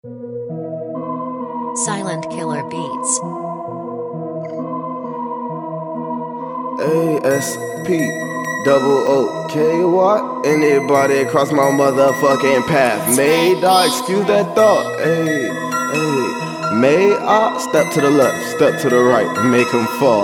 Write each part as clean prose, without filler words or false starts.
Silent Killer Beats. ASP-OOKY. Anybody cross my motherfucking path? May I excuse that thought? May I step to the left, step to the right, make him fall?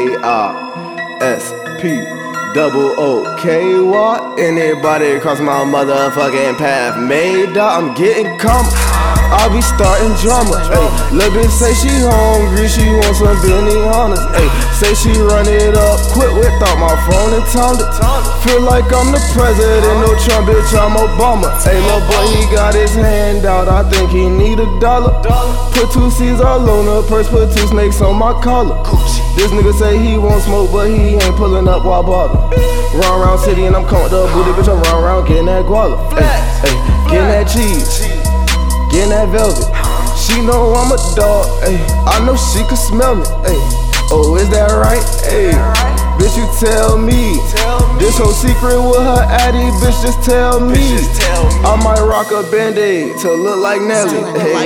ASP-OOKY. Anybody cross my motherfucking path? May I'm getting come. I be starting drama, ayy. Lil' bitch say she hungry, she want some Benihana's, ayy. Say she run it up, quit without my phone and timed it. Feel like I'm the president, no Trump, bitch, I'm Obama. Ayy, lil' boy, he got his hand out, I think he need $1. Put 2 C's all on the purse, put 2 snakes on my collar. This nigga say he won't smoke, but he ain't pulling up while bobbing. Round round city and I'm counting up booty, bitch, I'm round round getting that guala. Ayy, getting that cheese. Getting that velvet, she know I'm a dog, ayy. I know she can smell me, ayy. Oh, is that right, ayy? Bitch, you tell me. This whole secret with her addy, bitch, just tell me. I might rock a band-aid to look like Nelly,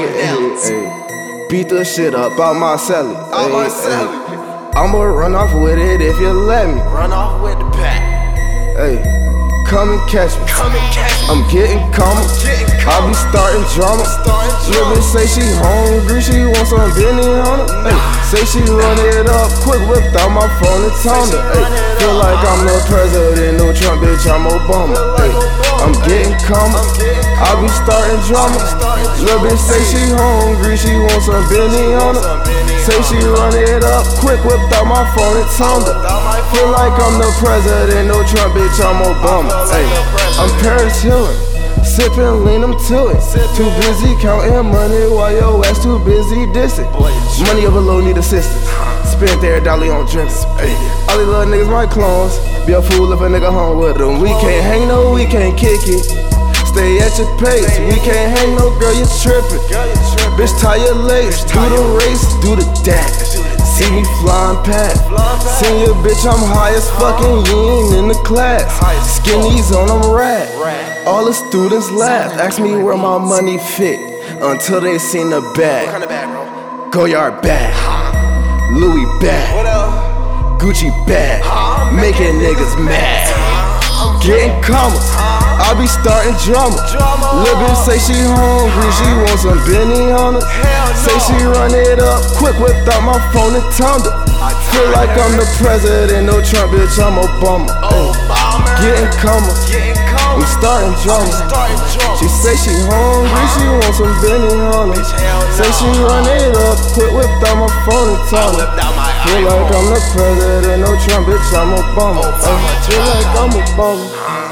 ayy. Beat the shit up out my celly, ayy. I'ma run off with it if you let me. Run off with the pack. Ayy, come and catch me. I'm getting calmer. I be starting drama. Lil' bitch say she hungry, she want some Benihana. Say she run it up quick, whipped out my phone and timed it. Feel like I'm the president, no Trump, bitch, I'm Obama. I'm getting calmer. I be starting drama. Lil' bitch say she hungry, she want some Benihana. Say she run it up quick, whipped out my phone and timed it. Feel like I'm the president, no Trump, bitch, I'm Obama. I'm Paris Hilton. Sippin' lean, I'm to it. Too busy counting money while your ass too busy dissing. Money overload, need assistance. Spent their dolly on drinks. All these little niggas my clones. Be a fool if a nigga home with them. We can't hang no, we can't kick it. Stay at your pace. We can't hang no, girl, you trippin'. Bitch, tie your lace. Do the race, do the dash. See me flying past. Senior bitch, I'm high as fucking, you ain't in the class. Skinnies on them rad. All the students laugh, ask me where my money fit until they seen the bag. What kind of bag, bro? Goyard bag, Louis bag, Gucci bag, making niggas mad. Getting commas, I be starting drama. Lil' bitch say she hungry, she want some Benihana. Say she run it up quick, whipped out my phone and timed it. Feel like I'm the president, no Trump, bitch, I'm Obama. Getting commas, I'm starting drama. She say she hungry, she want some Benihana. Say she run it up quick, whipped out my phone and timed it. Feel like I'm the president, no Trump, bitch, I'm Obama. Feel like I'm Obama.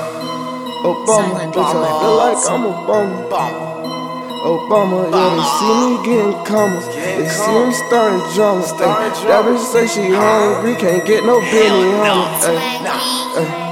Obama, bitch, I feel like I'm Obama. Obama, yeah, they see me getting commas. They see me starting drama. That bitch say she hungry, can't get no Benihana.